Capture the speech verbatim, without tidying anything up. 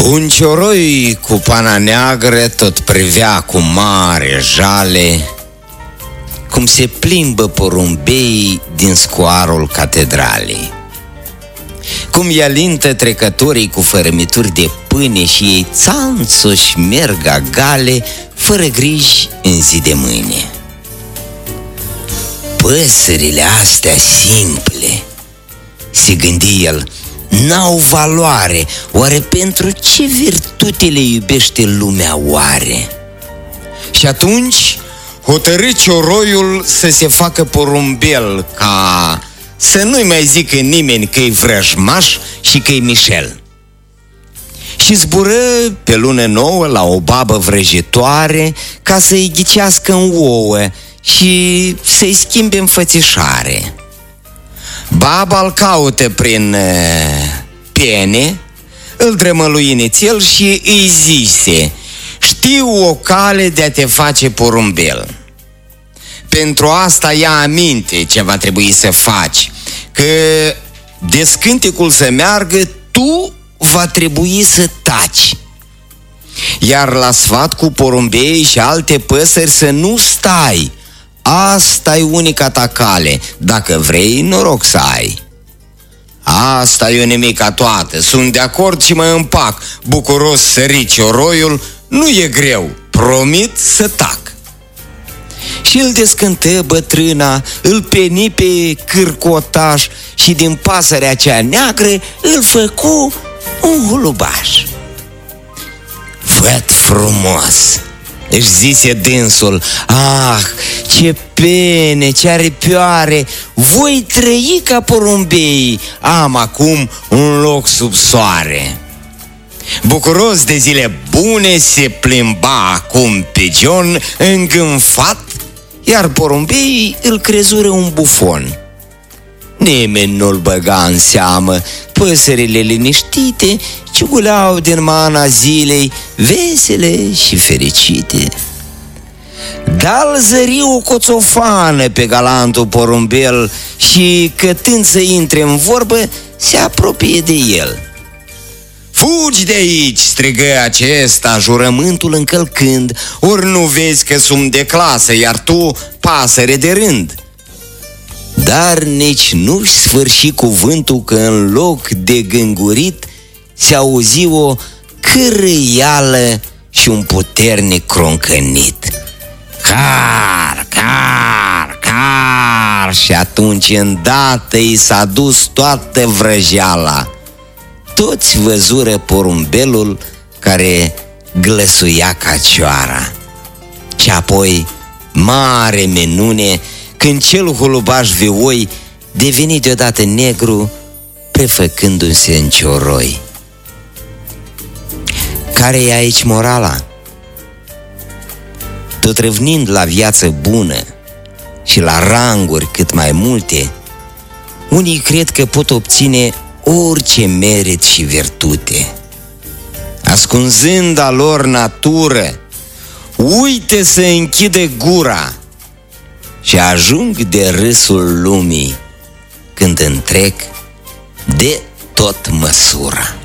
Un cioroi cu pana neagră tot privea cu mare jale cum se plimbă porumbeii din scoarul catedralei, cum i alintă trecătorii cu fărămituri de pâine și ei țanțoși merg agale, fără griji în zi de mâine. Păsările astea simple, se gândi el, n-au valoare. Oare pentru ce virtute le iubește lumea oare? Și atunci hotărâ cioroiul să se facă porumbel, ca să nu-i mai zică nimeni că-i vrăjmaș și că-i Michel. Și zbură pe lună nouă la o babă vrăjitoare ca să-i ghicească în ouă și să-i schimbe înfățișare. Baba îl caută prin uh, pene, îl drămălui nițel și îi zise: știu o cale de a te face porumbel. Pentru asta ia aminte ce va trebui să faci, că de scântecul să meargă tu va trebui să taci. Iar la sfat cu porumbei și alte păsări să nu stai. Asta e unica ta cale, dacă vrei noroc să ai. Asta e o nimica toată, sunt de acord și mă împac. Bucuros sări cioroiul, nu e greu, promit să tac. Și îl descântă bătrâna, îl peni pe cârcotaș și din pasărea cea neagră îl făcu un hulubaș. Văd frumos, își zise dânsul, ah, ce pene, ce aripioare, voi trăi ca porumbei, am acum un loc sub soare. Bucuros de zile bune se plimba acum pe John îngânfat, iar porumbeii îl crezură un bufon. Nimeni nu-l băga în seamă, păsările liniștite ciuguleau din mana zilei, vesele și fericite. Dar zări o coțofană pe galantul porumbel și, cătând să intre în vorbă, se apropie de el. Fugi de aici, strigă acesta, jurământul încălcând, ori nu vezi că sunt de clasă, iar tu pasăre de rând. Dar nici nu-și sfârși cuvântul că în loc de gângurit se auzi o cârâială și un puternic croncănit. Car, car, car! Și atunci îndată i s-a dus toată vrăjeala. Toți văzură porumbelul care glăsuia ca cioara. Și apoi, mare minune, când cel hulubaș vioi deveni deodată negru, prefăcându-se în cioroi. Care e aici morala? Tot râvnind la viață bună și la ranguri cât mai multe, unii cred că pot obține orice merit și virtute. Ascunzând a lor natură, uite să închide gura și ajung de râsul lumii când întrec de tot măsura.